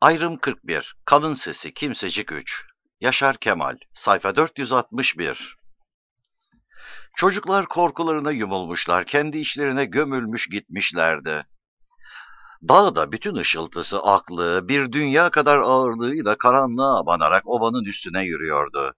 Ayrım 41. Kalın Sesi Kimsecik 3. Yaşar Kemal. Sayfa 461. Çocuklar korkularına yumulmuşlar, kendi içlerine gömülmüş gitmişlerdi. Dağda bütün ışıltısı, aklı, bir dünya kadar ağırlığıyla karanlığa abanarak ovanın üstüne yürüyordu.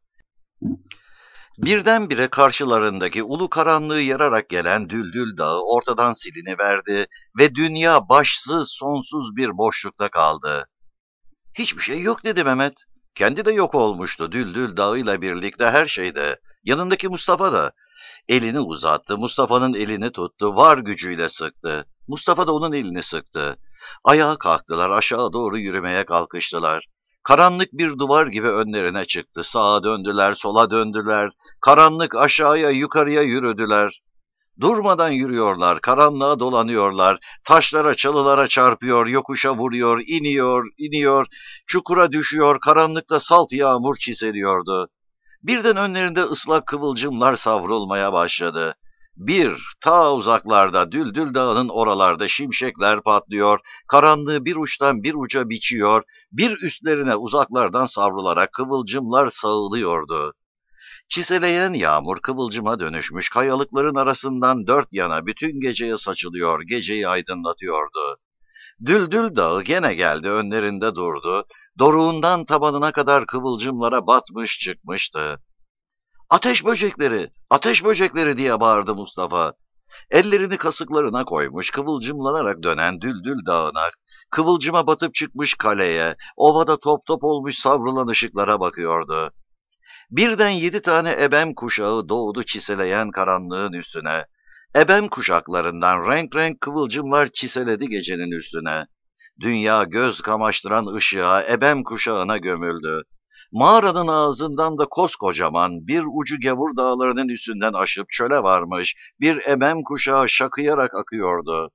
Birdenbire karşılarındaki ulu karanlığı yararak gelen Düldül Dağı ortadan siliniverdi ve dünya başsız sonsuz bir boşlukta kaldı. Hiçbir şey yok dedi Mehmet. Kendi de yok olmuştu Düldül Dağı'yla birlikte her şeyde. Yanındaki Mustafa da. Elini uzattı, Mustafa'nın elini tuttu, var gücüyle sıktı. Mustafa da onun elini sıktı. Ayağa kalktılar, aşağı doğru yürümeye kalkıştılar. Karanlık bir duvar gibi önlerine çıktı. Sağa döndüler, sola döndüler. Karanlık aşağıya, yukarıya yürüdüler. Durmadan yürüyorlar, karanlığa dolanıyorlar, taşlara, çalılara çarpıyor, yokuşa vuruyor, iniyor, çukura düşüyor, karanlıkta salt yağmur çiseliyordu. Birden önlerinde ıslak kıvılcımlar savrulmaya başladı. Ta uzaklarda, Düldül Dağı'nın oralarda şimşekler patlıyor, karanlığı bir uçtan bir uca biçiyor, bir üstlerine uzaklardan savrularak kıvılcımlar sağılıyordu. Çiseleyen yağmur kıvılcıma dönüşmüş, kayalıkların arasından dört yana bütün geceye saçılıyor, geceyi aydınlatıyordu. Düldül Dağı gene geldi, önlerinde durdu. Doruğundan tabanına kadar kıvılcımlara batmış çıkmıştı. "Ateş böcekleri, ateş böcekleri!" diye bağırdı Mustafa. Ellerini kasıklarına koymuş, kıvılcımlanarak dönen Düldül Dağı'na, kıvılcıma batıp çıkmış kaleye, ovada top top olmuş savrulan ışıklara bakıyordu. Birden 7 tane ebem kuşağı doğdu çiseleyen karanlığın üstüne. Ebem kuşaklarından renk renk kıvılcımlar çiseledi gecenin üstüne. Dünya göz kamaştıran ışığa, ebem kuşağına gömüldü. Mağaranın ağzından da koskocaman bir ucu Gevur dağlarının üstünden aşıp çöle varmış bir ebem kuşağı şakıyarak akıyordu.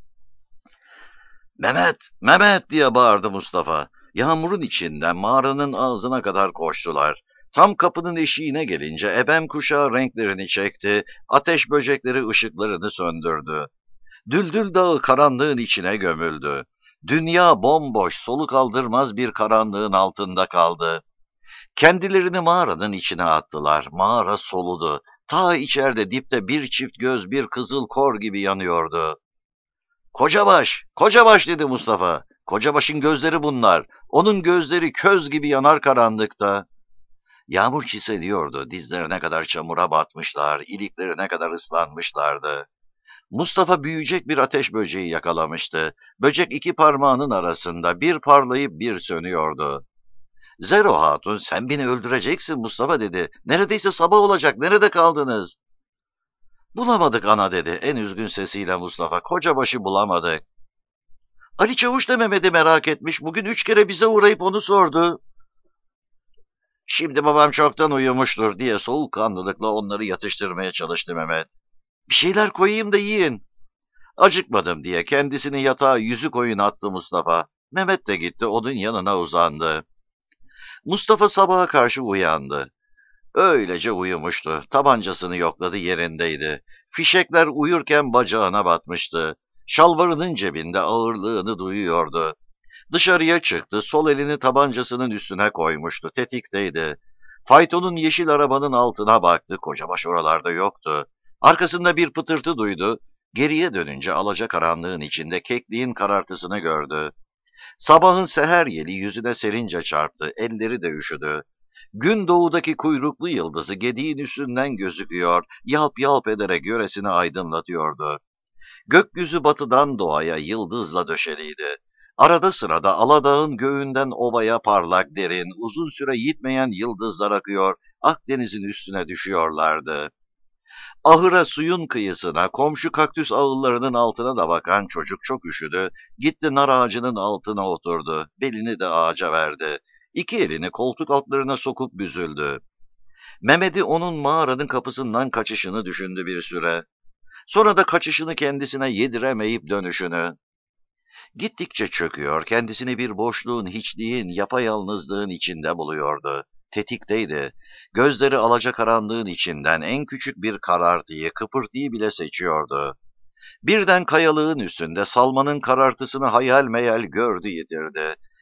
"Mehmet, Mehmet!" diye bağırdı Mustafa. Yağmurun içinden mağaranın ağzına kadar koştular. Tam kapının eşiğine gelince ebem kuşağı renklerini çekti, ateş böcekleri ışıklarını söndürdü. Düldül Dağı karanlığın içine gömüldü. Dünya bomboş, soluk aldırmaz bir karanlığın altında kaldı. Kendilerini mağaranın içine attılar. Mağara soludu. Ta içeride dipte bir çift göz bir kızıl kor gibi yanıyordu. "Kocabaş, Kocabaş!" dedi Mustafa. "Kocabaş'ın gözleri bunlar. Onun gözleri köz gibi yanar karanlıkta." Yağmur çiseliyordu, dizlerine kadar çamura batmışlar, iliklerine kadar ıslanmışlardı. Mustafa büyüyecek bir ateş böceği yakalamıştı. Böcek 2 parmağının arasında bir parlayıp bir sönüyordu. "Zero Hatun, sen beni öldüreceksin Mustafa," dedi. "Neredeyse sabah olacak, nerede kaldınız?" "Bulamadık ana," dedi en üzgün sesiyle Mustafa. "Kocabaş'ı bulamadık." "Ali Çavuş da Mehmet'i merak etmiş, bugün 3 kere bize uğrayıp onu sordu." "Şimdi babam çoktan uyumuştur," diye soğukkanlılıkla onları yatıştırmaya çalıştı Mehmet. "Bir şeyler koyayım da yiyin." "Acıkmadım," diye kendisini yatağa yüzü koyun attı Mustafa. Mehmet de gitti, onun yanına uzandı. Mustafa sabaha karşı uyandı. Öylece uyumuştu. Tabancasını yokladı, yerindeydi. Fişekler uyurken bacağına batmıştı. Şalvarının cebinde ağırlığını duyuyordu. Dışarıya çıktı, sol elini tabancasının üstüne koymuştu, tetikteydi. Faytonun yeşil arabanın altına baktı, Kocabaş oralarda yoktu. Arkasında bir pıtırtı duydu, geriye dönünce alacakaranlığın içinde kekliğin karartısını gördü. Sabahın seher yeli yüzüne serince çarptı, elleri de üşüdü. Gün doğudaki kuyruklu yıldızı gediğin üstünden gözüküyor, yalp yalp ederek yöresini aydınlatıyordu. Gökyüzü batıdan doğaya yıldızla döşeliydi. Arada sırada Aladağ'ın göğünden ovaya parlak, derin, uzun süre yitmeyen yıldızlar akıyor, Akdeniz'in üstüne düşüyorlardı. Ahıra, suyun kıyısına, komşu kaktüs ağıllarının altına da bakan çocuk çok üşüdü. Gitti nar ağacının altına oturdu, belini de ağaca verdi. 2 elini koltuk altlarına sokup büzüldü. Mehmet'i onun mağaranın kapısından kaçışını düşündü bir süre. Sonra da kaçışını kendisine yediremeyip dönüşünü. Gittikçe çöküyor, kendisini bir boşluğun, hiçliğin, yapayalnızlığın içinde buluyordu. Tetikteydi. Gözleri alacakaranlığın içinden en küçük bir karartıyı, kıpırtıyı bile seçiyordu. Birden kayalığın üstünde salmanın karartısını hayal meyal gördü, yitirdi.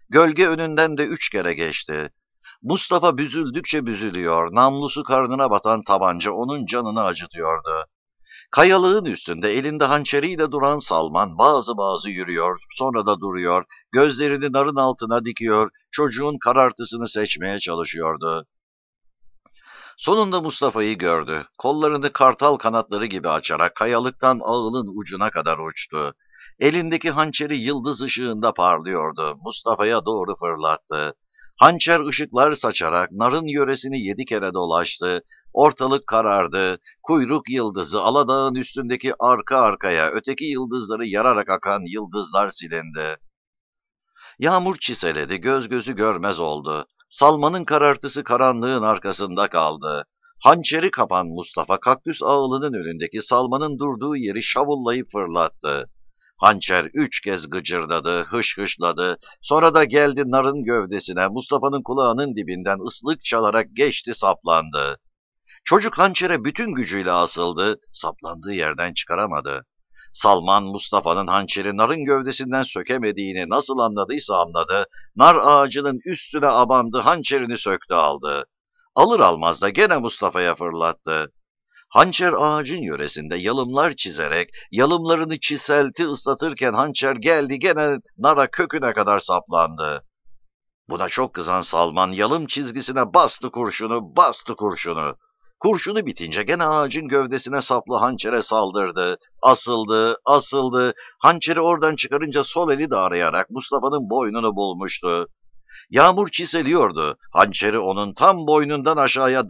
Gölge önünden de 3 kere geçti. Mustafa büzüldükçe büzülüyor, namlusu karnına batan tabanca onun canını acıtıyordu. Kayalığın üstünde elinde hançeriyle duran Salman bazı yürüyor, sonra da duruyor, gözlerini narın altına dikiyor, çocuğun karartısını seçmeye çalışıyordu. Sonunda Mustafa'yı gördü. Kollarını kartal kanatları gibi açarak kayalıktan ağılın ucuna kadar uçtu. Elindeki hançeri yıldız ışığında parlıyordu. Mustafa'ya doğru fırlattı. Hançer ışıklar saçarak narın yöresini 7 kere dolaştı. Ortalık karardı. Kuyruk yıldızı Aladağ'ın üstündeki arka arkaya öteki yıldızları yararak akan yıldızlar silindi. Yağmur çiseledi, göz gözü görmez oldu. Salmanın karartısı karanlığın arkasında kaldı. Hançeri kapan Mustafa kaktüs ağılının önündeki Salman'ın durduğu yeri şavullayıp fırlattı. Hançer 3 kez gıcırdadı, hışladı. Sonra da geldi narın gövdesine, Mustafa'nın kulağının dibinden ıslık çalarak geçti, saplandı. Çocuk hançere bütün gücüyle asıldı, saplandığı yerden çıkaramadı. Salman, Mustafa'nın hançeri narın gövdesinden sökemediğini nasıl anladıysa anladı, nar ağacının üstüne abandı, hançerini söktü aldı. Alır almaz da gene Mustafa'ya fırlattı. Hançer ağacın yöresinde yalımlar çizerek, yalımlarını çiselti ıslatırken hançer geldi gene nara köküne kadar saplandı. Buna çok kızan Salman yalım çizgisine bastı kurşunu. Kurşunu bitince gene ağacın gövdesine saplı hançere saldırdı. Asıldı. Hançeri oradan çıkarınca sol eli de arayarak Mustafa'nın boynunu bulmuştu. Yağmur çiseliyordu. Hançeri onun tam boynundan aşağıya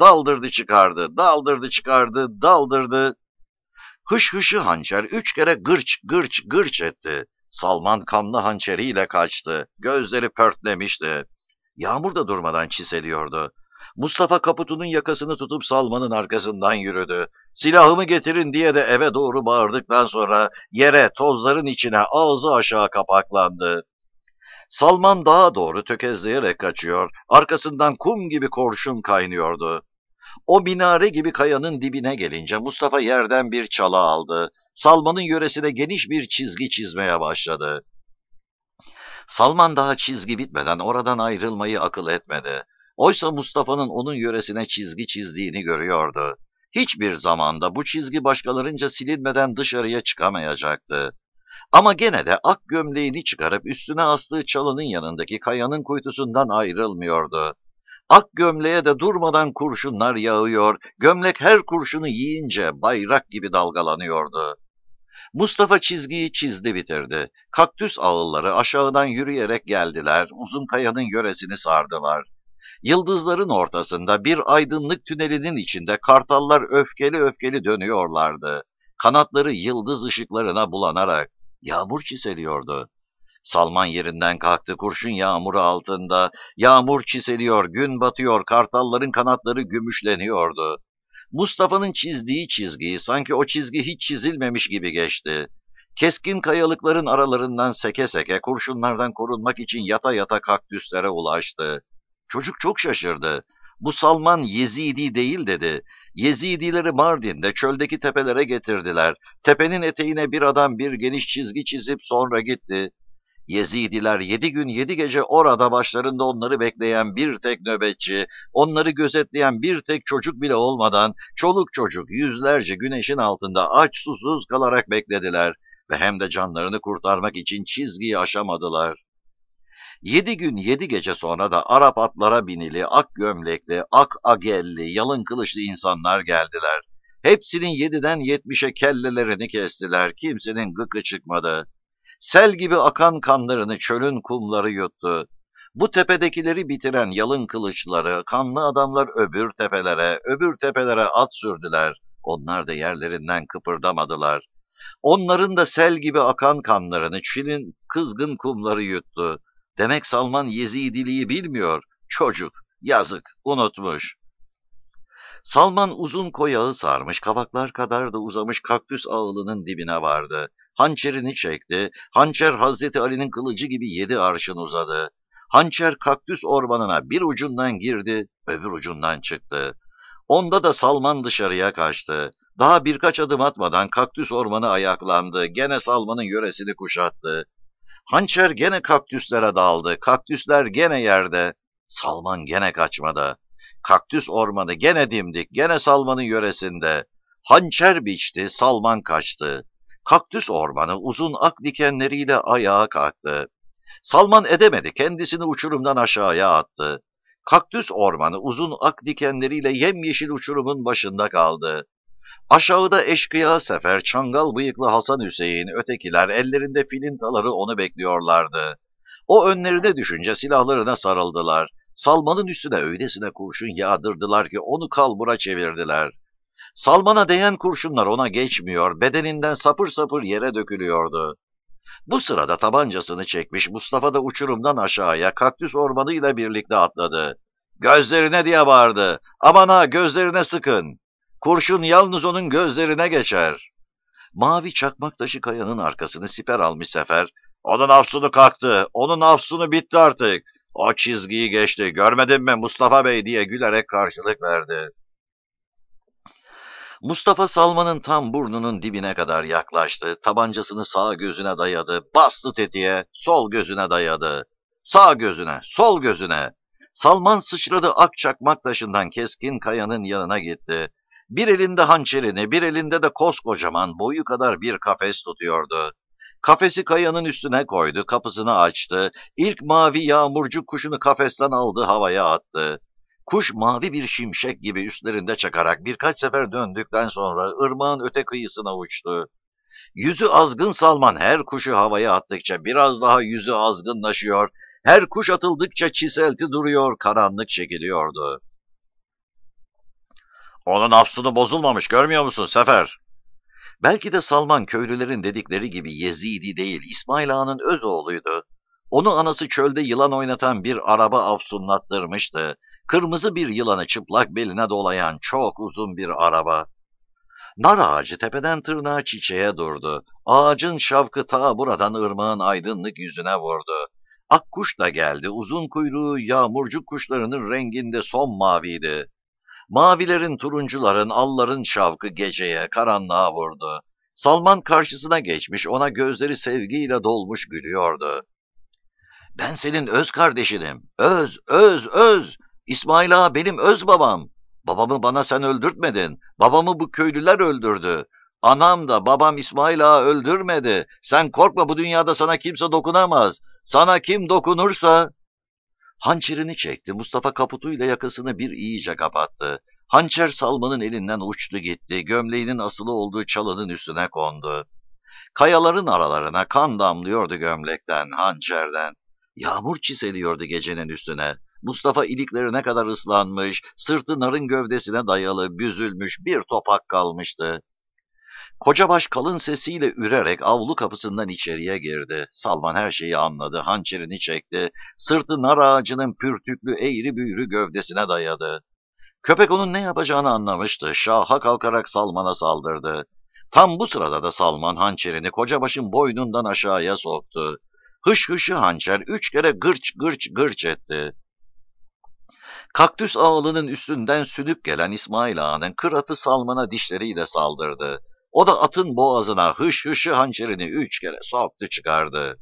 daldırdı. Hışı hançer 3 kere gırç etti. Salman kanlı hançeriyle kaçtı. Gözleri pörtlemişti. Yağmur da durmadan çiseliyordu. Mustafa kaputunun yakasını tutup Salman'ın arkasından yürüdü. Silahımı getirin diye de eve doğru bağırdıktan sonra yere, tozların içine ağzı aşağı kapaklandı. Salman dağa doğru tökezleyerek kaçıyor. Arkasından kum gibi kurşun kaynıyordu. O minare gibi kayanın dibine gelince Mustafa yerden bir çala aldı. Salman'ın yöresine geniş bir çizgi çizmeye başladı. Salman daha çizgi bitmeden oradan ayrılmayı akıl etmedi. Oysa Mustafa'nın onun yöresine çizgi çizdiğini görüyordu. Hiçbir zamanda bu çizgi başkalarınca silinmeden dışarıya çıkamayacaktı. Ama gene de ak gömleğini çıkarıp üstüne astığı çalının yanındaki kayanın kuytusundan ayrılmıyordu. Ak gömleğe de durmadan kurşunlar yağıyor, gömlek her kurşunu yiyince bayrak gibi dalgalanıyordu. Mustafa çizgiyi çizdi bitirdi. Kaktüs ağılları aşağıdan yürüyerek geldiler, uzun kayanın yöresini sardılar. Yıldızların ortasında bir aydınlık tünelinin içinde kartallar öfkeli dönüyorlardı. Kanatları yıldız ışıklarına bulanarak yağmur çiseliyordu. Salman yerinden kalktı kurşun yağmuru altında. Yağmur çiseliyor, gün batıyor, kartalların kanatları gümüşleniyordu. Mustafa'nın çizdiği çizgiyi sanki o çizgi hiç çizilmemiş gibi geçti. Keskin kayalıkların aralarından seke seke kurşunlardan korunmak için yata yata kaktüslere ulaştı. Çocuk çok şaşırdı. Bu Salman Yezidi değil dedi. Yezidileri Mardin'de çöldeki tepelere getirdiler. Tepenin eteğine bir adam bir geniş çizgi çizip sonra gitti. Yezidiler 7 gün 7 gece orada başlarında onları bekleyen bir tek nöbetçi, onları gözetleyen bir tek çocuk bile olmadan çoluk çocuk yüzlerce güneşin altında aç susuz kalarak beklediler ve hem de canlarını kurtarmak için çizgiyi aşamadılar. 7 gün 7 gece sonra da Arap atlara binili, ak gömlekli, ak agelli, yalın kılıçlı insanlar geldiler. Hepsinin 7'den 70'e kellelerini kestiler, kimsenin gıkı çıkmadı. Sel gibi akan kanlarını çölün kumları yuttu. Bu tepedekileri bitiren yalın kılıçları, kanlı adamlar öbür tepelere at sürdüler. Onlar da yerlerinden kıpırdamadılar. Onların da sel gibi akan kanlarını çölün kızgın kumları yuttu. Demek Salman Yezidiliği bilmiyor. Çocuk, yazık, unutmuş. Salman uzun koyağı sarmış, kavaklar kadar da uzamış kaktüs ağılının dibine vardı. Hançerini çekti. Hançer Hazreti Ali'nin kılıcı gibi 7 arşın uzadı. Hançer kaktüs ormanına bir ucundan girdi, öbür ucundan çıktı. Onda da Salman dışarıya kaçtı. Daha birkaç adım atmadan kaktüs ormanı ayaklandı. Gene Salman'ın yöresini kuşattı. Hançer gene kaktüslere daldı. Kaktüsler gene yerde. Salman gene kaçmadı. Kaktüs ormanı gene dimdik, gene Salman'ın yöresinde. Hançer biçti, Salman kaçtı. Kaktüs ormanı uzun ak dikenleriyle ayağa kalktı. Salman edemedi, kendisini uçurumdan aşağıya attı. Kaktüs ormanı uzun ak dikenleriyle yemyeşil uçurumun başında kaldı. Aşağıda eşkıya Sefer, çangal bıyıklı Hasan Hüseyin, ötekiler ellerinde filintaları onu bekliyorlardı. O önlerine düşünce silahlarına sarıldılar. Salman'ın üstüne öylesine kurşun yağdırdılar ki onu kalbura çevirdiler. Salman'a değen kurşunlar ona geçmiyor, bedeninden sapır sapır yere dökülüyordu. Bu sırada tabancasını çekmiş Mustafa da uçurumdan aşağıya kaktüs ormanıyla birlikte atladı. Gözlerine diye bağırdı. Aman ha, gözlerine sıkın. Kurşun yalnız onun gözlerine geçer. Mavi çakmak taşı kayanın arkasını siper almış Sefer. Onun afsunu kalktı. Onun afsunu bitti artık. O çizgiyi geçti. Görmedin mi Mustafa Bey diye gülerek karşılık verdi. Mustafa Salman'ın tam burnunun dibine kadar yaklaştı. Tabancasını sağ gözüne dayadı. Bastı tetiğe, sol gözüne dayadı. Sağ gözüne, sol gözüne. Salman sıçradı ak çakmak taşından keskin kayanın yanına gitti. Bir elinde hançerini, bir elinde de koskocaman boyu kadar bir kafes tutuyordu. Kafesi kayanın üstüne koydu, kapısını açtı. İlk mavi yağmurcu kuşunu kafesten aldı, havaya attı. Kuş mavi bir şimşek gibi üstlerinde çakarak birkaç sefer döndükten sonra ırmağın öte kıyısına uçtu. Yüzü azgın Salman her kuşu havaya attıkça biraz daha yüzü azgınlaşıyor, her kuş atıldıkça çiselti duruyor, karanlık çekiliyordu. Onun afsunu bozulmamış, görmüyor musun Sefer? Belki de Salman köylülerin dedikleri gibi Yezidi değil, İsmail Ağa'nın öz oğluydu. Onu anası çölde yılan oynatan bir araba afsunlattırmıştı. Kırmızı bir yılanı çıplak beline dolayan çok uzun bir araba. Nar ağacı tepeden tırnağa çiçeğe durdu. Ağacın şavkı ta buradan ırmağın aydınlık yüzüne vurdu. Akkuş da geldi. Uzun kuyruğu yağmurcuk kuşlarının renginde son maviydi. Mavilerin, turuncuların, alların şavkı geceye, karanlığa vurdu. Salman karşısına geçmiş, ona gözleri sevgiyle dolmuş gülüyordu. Ben senin öz kardeşinim. Öz, öz, öz. İsmail Ağa benim öz babam. Babamı bana sen öldürtmedin. Babamı bu köylüler öldürdü. Anam da babam İsmail Ağa öldürmedi. Sen korkma, bu dünyada sana kimse dokunamaz. Sana kim dokunursa... Hançerini çekti. Mustafa kaputuyla yakasını bir iyice kapattı. Hançer Salman'ın elinden uçtu gitti. Gömleğinin asılı olduğu çalının üstüne kondu. Kayaların aralarına kan damlıyordu gömlekten, hançerden. Yağmur çiseliyordu gecenin üstüne. Mustafa iliklerine kadar ıslanmış, sırtı narın gövdesine dayalı, büzülmüş bir topak kalmıştı. Kocabaş kalın sesiyle ürerek avlu kapısından içeriye girdi. Salman her şeyi anladı, hançerini çekti, sırtı nar ağacının pürtüklü eğri büğrü gövdesine dayadı. Köpek onun ne yapacağını anlamıştı, şaha kalkarak Salman'a saldırdı. Tam bu sırada da Salman hançerini Kocabaş'ın boynundan aşağıya soktu. Hış hışı hançer 3 kere gırç gırç gırç etti. Kaktüs ağılının üstünden sünüp gelen İsmail Ağa'nın kıratı Salman'a dişleriyle saldırdı. O da atın boğazına hış hışı hançerini 3 kere soktu çıkardı.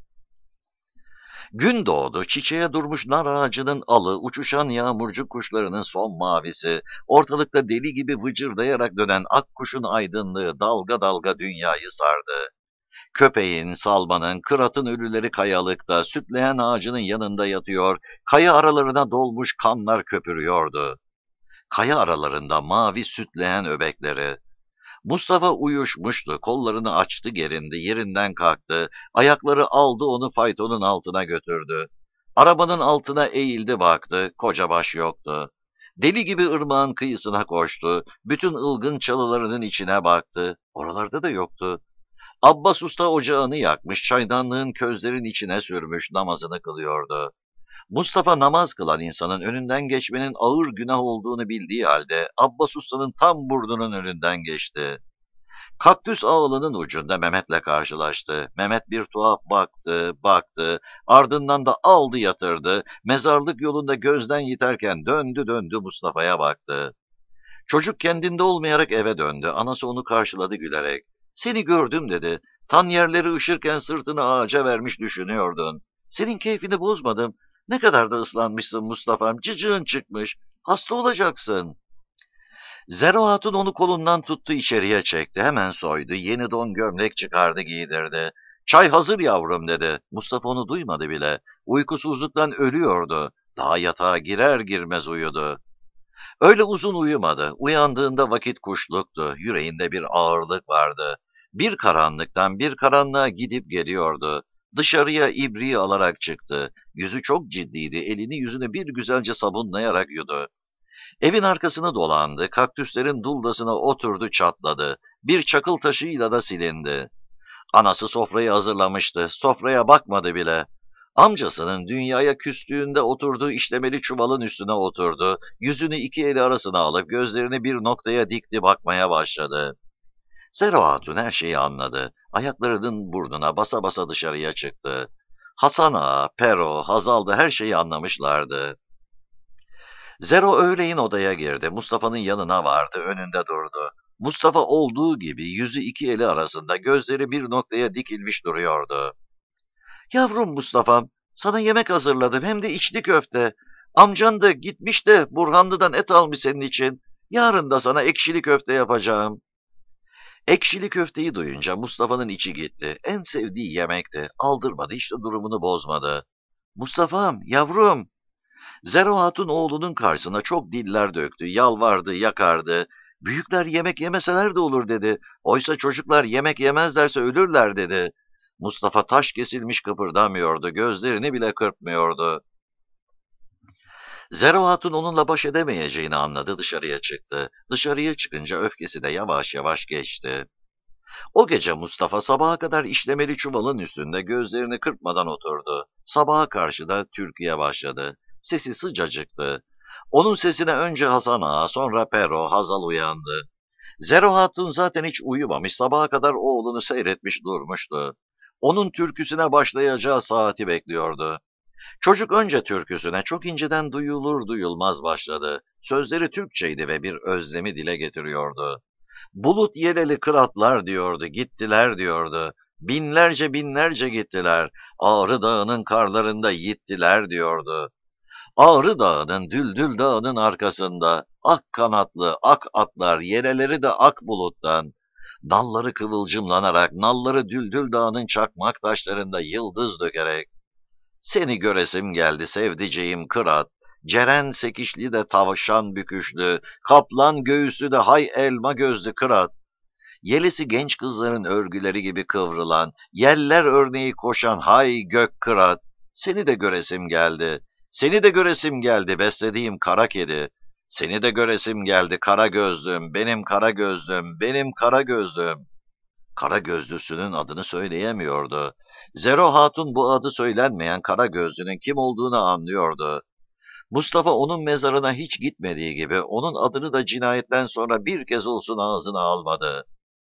Gün doğdu, çiçeğe durmuş nar ağacının alı, uçuşan yağmurcuk kuşlarının son mavisi, ortalıkta deli gibi vıcırdayarak dönen akkuşun aydınlığı dalga dalga dünyayı sardı. Köpeğin, Salman'ın, kıratın ölüleri kayalıkta, sütleyen ağacının yanında yatıyor, kaya aralarına dolmuş kanlar köpürüyordu. Kaya aralarında mavi sütleyen öbekleri. Mustafa uyuşmuştu, kollarını açtı gerindi, yerinden kalktı, ayakları aldı onu faytonun altına götürdü. Arabanın altına eğildi baktı, Kocabaş yoktu. Deli gibi ırmağın kıyısına koştu, bütün ılgın çalılarının içine baktı, oralarda da yoktu. Abbas Usta ocağını yakmış, çaydanlığın közlerin içine sürmüş, namazını kılıyordu. Mustafa namaz kılan insanın önünden geçmenin ağır günah olduğunu bildiği halde Abbas Usta'nın tam burnunun önünden geçti. Kaktüs ağılının ucunda Mehmet'le karşılaştı. Mehmet bir tuhaf baktı, baktı, ardından da aldı yatırdı. Mezarlık yolunda gözden yiterken döndü döndü Mustafa'ya baktı. Çocuk kendinde olmayarak eve döndü. Anası onu karşıladı gülerek. Seni gördüm dedi. Tan yerleri ışırken sırtını ağaca vermiş düşünüyordun. Senin keyfini bozmadım. Ne kadar da ıslanmışsın Mustafa'm, cıcığın çıkmış. Hasta olacaksın. Zero Hatun onu kolundan tuttu, içeriye çekti. Hemen soydu. Yeni don gömlek çıkardı, giydirdi. Çay hazır yavrum dedi. Mustafa onu duymadı bile. Uykusuzluktan ölüyordu. Daha yatağa girer girmez uyudu. Öyle uzun uyumadı. Uyandığında vakit kuşluktu. Yüreğinde bir ağırlık vardı. Bir karanlıktan bir karanlığa gidip geliyordu. Dışarıya ibriği alarak çıktı. Yüzü çok ciddiydi. Elini yüzüne bir güzelce sabunlayarak yudu. Evin arkasını dolandı, kaktüslerin duldasına oturdu, çatladı. Bir çakıl taşıyla da silindi. Anası sofrayı hazırlamıştı, sofraya bakmadı bile. Amcasının dünyaya küstüğünde oturduğu işlemeli çuvalın üstüne oturdu, yüzünü iki eli arasına alıp gözlerini bir noktaya dikti, bakmaya başladı. Zero Hatun her şeyi anladı. Ayaklarının burnuna basa basa dışarıya çıktı. Hasan Ağa, Pero, Hazal da her şeyi anlamışlardı. Zero öğleyin odaya girdi. Mustafa'nın yanına vardı, önünde durdu. Mustafa olduğu gibi yüzü iki eli arasında, gözleri bir noktaya dikilmiş duruyordu. Yavrum Mustafa'm, sana yemek hazırladım, hem de içli köfte. Amcan da gitmiş de Burhanlı'dan et almış senin için. Yarın da sana ekşili köfte yapacağım. Ekşili köfteyi duyunca Mustafa'nın içi gitti. En sevdiği yemekti. Aldırmadı, hiç de durumunu bozmadı. Mustafa'm, yavrum. Zero Hatun oğlunun karşısına çok diller döktü, yalvardı, yakardı. Büyükler yemek yemeseler de olur dedi. Oysa çocuklar yemek yemezlerse ölürler dedi. Mustafa taş kesilmiş kıpırdamıyordu, gözlerini bile kırpmıyordu. Zero Hatun onunla baş edemeyeceğini anladı, dışarıya çıktı. Dışarıya çıkınca öfkesi de yavaş yavaş geçti. O gece Mustafa sabaha kadar işlemeli çuvalın üstünde gözlerini kırpmadan oturdu. Sabaha karşı da türküye başladı. Sesi sıcacıktı. Onun sesine önce Hasan Ağa, sonra Pero, Hazal uyandı. Zero Hatun zaten hiç uyumamış, sabaha kadar oğlunu seyretmiş durmuştu. Onun türküsüne başlayacağı saati bekliyordu. Çocuk önce türküsüne çok inceden duyulur duyulmaz başladı. Sözleri Türkçeydi ve bir özlemi dile getiriyordu. Bulut yeleli kıratlar diyordu, gittiler diyordu. Binlerce binlerce gittiler, Ağrı Dağı'nın karlarında yittiler diyordu. Ağrı Dağı'nın, Düldül Dağı'nın arkasında, ak kanatlı, ak atlar, yeleleri de ak buluttan, dalları kıvılcımlanarak, nalları Düldül Dağı'nın çakmak taşlarında yıldız dökerek, seni göresim geldi sevdiceğim kırat, Ceren sekişli de tavşan büküşlü, kaplan göğüslü de hay elma gözlü kırat, yelisi genç kızların örgüleri gibi kıvrılan, yeller örneği koşan hay gök kırat, seni de göresim geldi, seni de göresim geldi beslediğim kara kedi, seni de göresim geldi kara gözlüm, benim kara gözlüm, benim kara gözlüm. Kara gözlüsünün adını söyleyemiyordu. Zero Hatun bu adı söylenmeyen kara gözlünün kim olduğunu anlıyordu. Mustafa onun mezarına hiç gitmediği gibi onun adını da cinayetten sonra bir kez olsun ağzına almadı.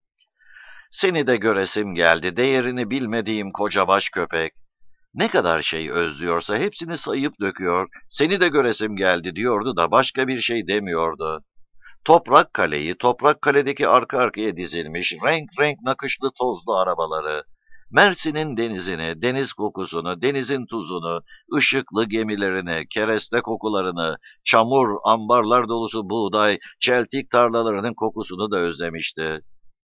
Seni de göresim geldi, değerini bilmediğim koca baş köpek. Ne kadar şey özlüyorsa hepsini sayıp döküyor, seni de göresim geldi diyordu da başka bir şey demiyordu. Toprak Kale'yi, Toprak Kale'deki arka arkaya dizilmiş, renk renk nakışlı tozlu arabaları, Mersin'in denizini, deniz kokusunu, denizin tuzunu, ışıklı gemilerini, kereste kokularını, çamur, ambarlar dolusu buğday, çeltik tarlalarının kokusunu da özlemişti.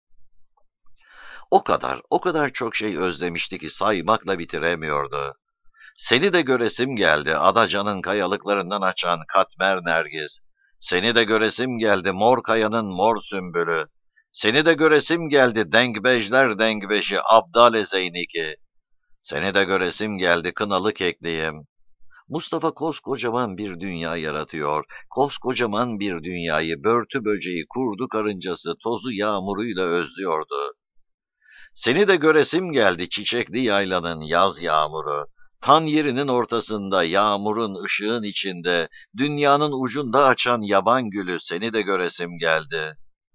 O kadar çok şey özlemişti ki saymakla bitiremiyordu. Seni de göresim geldi, Adacan'ın kayalıklarından açan katmer nergis. Seni de göresim geldi, mor kayanın mor sümbülü. Seni de göresim geldi, dengbejler dengbeşi, Abdal-i Zeyniki. Seni de göresim geldi, kınalı kekliğim. Mustafa koskocaman bir dünya yaratıyor, koskocaman bir dünyayı börtü böceği, kurdu karıncası, tozu yağmuruyla özlüyordu. Seni de göresim geldi, çiçekli yaylanın yaz yağmuru. Tan yerinin ortasında, yağmurun, ışığın içinde, dünyanın ucunda açan yaban gülü, seni de göresim geldi.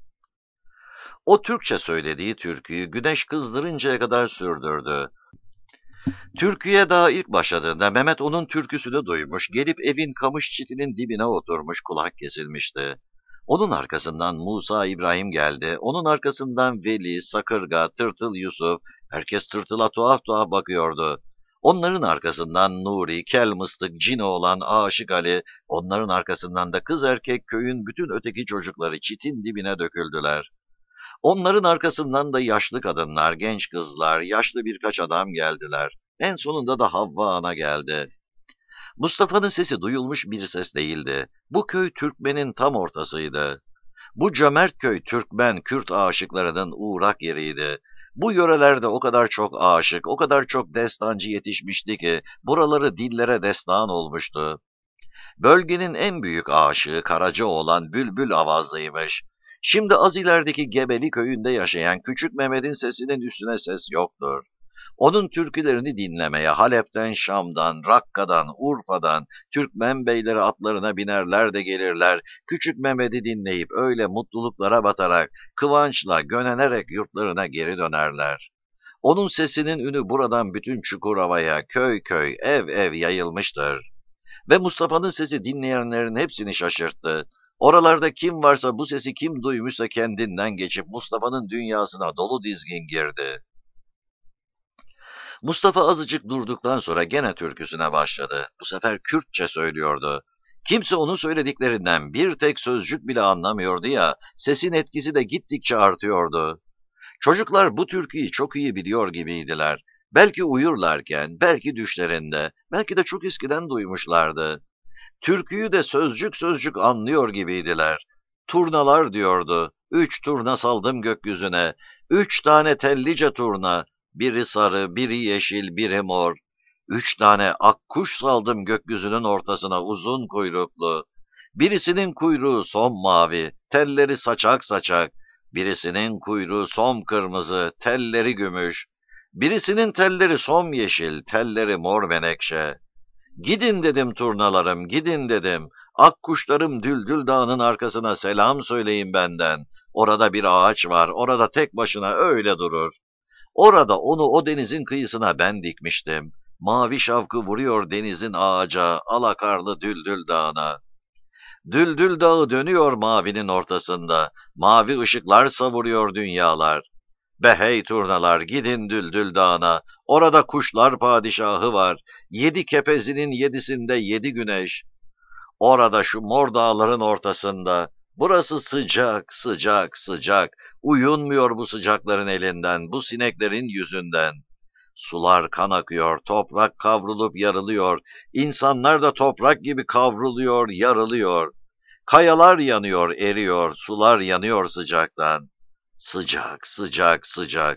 O Türkçe söylediği türküyü güneş kızdırıncaya kadar sürdürdü. Türküye daha ilk başladığında Mehmet onun türküsünü duymuş, gelip evin kamış çitinin dibine oturmuş, kulak kesilmişti. Onun arkasından Musa İbrahim geldi, onun arkasından Veli, Sakırga, Tırtıl Yusuf, Herkes tırtıla tuhaf tuhaf bakıyordu. Onların arkasından Nuri, kel mıstık, cini olan Aşık Ali, onların arkasından da kız erkek köyün bütün öteki çocukları çitin dibine döküldüler. Onların arkasından da yaşlı kadınlar, genç kızlar, yaşlı birkaç adam geldiler. En sonunda da Havva Ana geldi. Mustafa'nın sesi duyulmuş bir ses değildi. Bu köy Türkmen'in tam ortasıydı. Bu cömert köy Türkmen, Kürt aşıklarının uğrak yeriydi. Bu yörelerde o kadar çok aşık, o kadar çok destancı yetişmişti ki buraları dillere destan olmuştu. Bölgenin en büyük aşığı Karacaoğlan Bülbül avazlıymış. Şimdi az ilerideki Gebeli köyünde yaşayan Küçük Mehmet'in sesinin üstüne ses yoktur. Onun türkülerini dinlemeye Halep'ten, Şam'dan, Rakka'dan, Urfa'dan Türkmen beyleri atlarına binerler de gelirler. Küçük Mehmet'i dinleyip öyle mutluluklara batarak, kıvançla, gönenerek yurtlarına geri dönerler. Onun sesinin ünü buradan bütün Çukurova'ya, köy köy, ev ev yayılmıştır. Ve Mustafa'nın sesi dinleyenlerin hepsini şaşırttı. Oralarda kim varsa bu sesi kim duymuşsa kendinden geçip Mustafa'nın dünyasına dolu dizgin girdi. Mustafa azıcık durduktan sonra gene türküsüne başladı. Bu sefer Kürtçe söylüyordu. Kimse onun söylediklerinden bir tek sözcük bile anlamıyordu ya, sesin etkisi de gittikçe artıyordu. Çocuklar bu türküyü çok iyi biliyor gibiydiler. Belki uyurlarken, belki düşlerinde, belki de çok eskiden duymuşlardı. Türküyü de sözcük sözcük anlıyor gibiydiler. Turnalar diyordu. 3 turna saldım gökyüzüne. 3 tane tellice turna. Biri sarı, biri yeşil, biri mor. 3 tane akkuş saldım gökyüzünün ortasına uzun kuyruklu. Birisinin kuyruğu som mavi, telleri saçak saçak. Birisinin kuyruğu som kırmızı, telleri gümüş. Birisinin telleri som yeşil, telleri mor menekşe. Gidin dedim turnalarım, gidin dedim. Akkuşlarım Düldül Dağı'nın arkasına selam söyleyin benden. Orada bir ağaç var, orada tek başına öyle durur. Orada onu o denizin kıyısına ben dikmiştim. Mavi şavkı vuruyor denizin ağaca, alakarlı Düldül Dağı'na. Düldül Dağı dönüyor mavinin ortasında. Mavi ışıklar savuruyor dünyalar. Be hey turnalar gidin Düldül Dağı'na. Orada kuşlar padişahı var. 7 kepezinin 7'sinde 7 güneş. Orada şu mor dağların ortasında. Burası sıcak, sıcak, sıcak. Uyunmuyor bu sıcakların elinden, bu sineklerin yüzünden. Sular kan akıyor, toprak kavrulup yarılıyor. İnsanlar da toprak gibi kavruluyor, yarılıyor. Kayalar yanıyor, eriyor, sular yanıyor sıcaktan. Sıcak, sıcak, sıcak.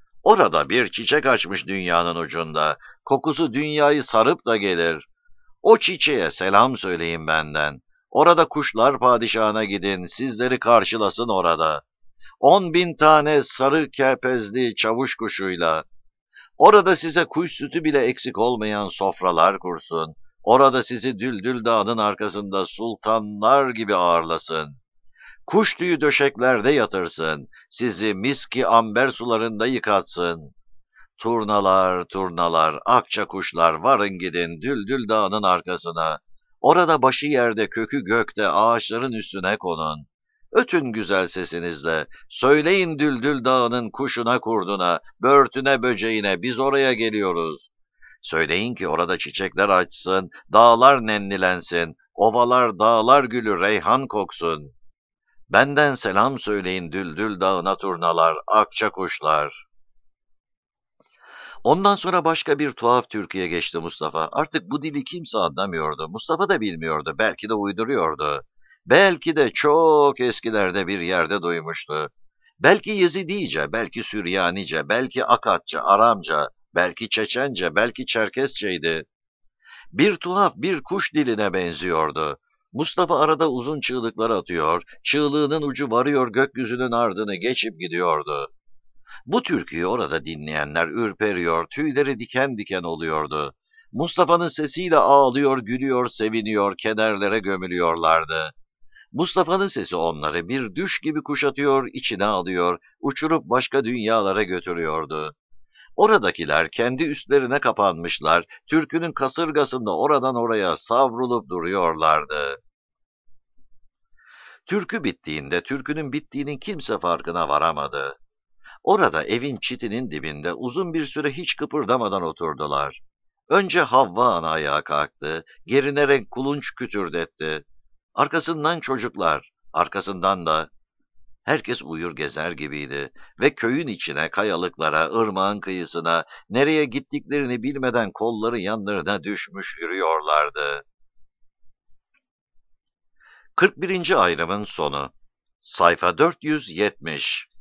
Orada bir çiçek açmış dünyanın ucunda. Kokusu dünyayı sarıp da gelir. O çiçeğe selam söyleyin benden. Orada kuşlar padişahına gidin, sizleri karşılasın orada. 10.000 tane sarı kepezli çavuş kuşuyla. Orada size kuş sütü bile eksik olmayan sofralar kursun. Orada sizi Düldül Dağı'nın arkasında sultanlar gibi ağırlasın. Kuş tüyü döşeklerde yatırsın, sizi miski amber sularında yıkatsın. Turnalar, turnalar, akça kuşlar, varın gidin Düldül Dağı'nın arkasına. Orada başı yerde, kökü gökte, ağaçların üstüne konun. Ötün güzel sesinizle, söyleyin Düldül Dağı'nın kuşuna kurduna, börtüne böceğine, biz oraya geliyoruz. Söyleyin ki orada çiçekler açsın, dağlar nennilensin, ovalar dağlar gülü reyhan koksun. Benden selam söyleyin Düldül Dağı'na turnalar, akça kuşlar. Ondan sonra başka bir tuhaf türküye geçti Mustafa. Artık bu dili kimse anlamıyordu. Mustafa da bilmiyordu. Belki de uyduruyordu. Belki de çok eskilerde bir yerde duymuştu. Belki Yezidice, belki Süryanice, belki Akatça, Aramca, belki Çeçence, belki Çerkesçeydi. Bir tuhaf bir kuş diline benziyordu. Mustafa arada uzun çığlıklar atıyor, çığlığının ucu varıyor gökyüzünün ardını geçip gidiyordu. Bu türküyü orada dinleyenler ürperiyor, tüyleri diken diken oluyordu. Mustafa'nın sesiyle ağlıyor, gülüyor, seviniyor, kederlere gömülüyorlardı. Mustafa'nın sesi onları bir düş gibi kuşatıyor, içine alıyor, uçurup başka dünyalara götürüyordu. Oradakiler kendi üstlerine kapanmışlar, türkünün kasırgasında oradan oraya savrulup duruyorlardı. Türkü bittiğinde türkünün bittiğinin kimse farkına varamadı. Orada evin çitinin dibinde uzun bir süre hiç kıpırdamadan oturdular. Önce Havva ana ayağa kalktı, gerinerek kulunç kütürdetti. Arkasından çocuklar, arkasından da herkes uyur gezer gibiydi ve köyün içine, kayalıklara, ırmağın kıyısına, nereye gittiklerini bilmeden kolları yanlarına düşmüş yürüyorlardı. 41. ayrımın sonu. Sayfa 470.